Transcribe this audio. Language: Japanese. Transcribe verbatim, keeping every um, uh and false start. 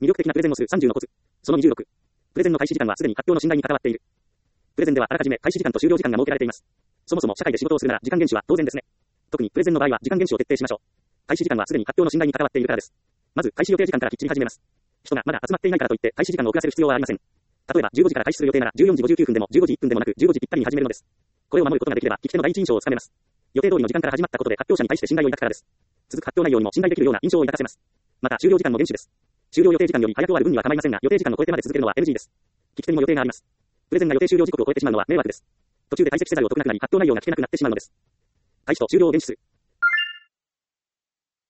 魅力的なプレゼンをするさんじゅうのコツ。そのにじゅうろく。プレゼンの開始時間はすでに発表の信頼に関わっている。プレゼンではあらかじめ開始時間と終了時間が設けられています。そもそも社会で仕事をするなら時間厳守は当然ですね。特にプレゼンの場合は時間厳守を徹底しましょう。開始時間はすでに発表の信頼に関わっているからです。まず開始予定時間からきっちり始めます。人がまだ集まっていないからといって開始時間を遅らせる必要はありません。例えばじゅうごじから開始する予定ならじゅうよじごじゅうきゅうふんでもじゅうごじいっぷんでもなくじゅうごじぴったりに始めるのです。これを守ることができれば聞き手の第一印象をつかめます。予定通りの時間から始まったことで発表者に対して信頼を抱くからです。続く発表内容にも信頼できるような印象を抱かせます。また終了時間も厳守です。終了予定時間より早く終わる分には構いませんが予定時間を超えてまで続けるのは エヌジー です。聞き手にも予定があります。プレゼンが予定終了時刻を超えてしまうのは迷惑です。途中で退席せざるを得なくなり発表内容が聞けなくなってしまうのです。開始と終了を厳守する。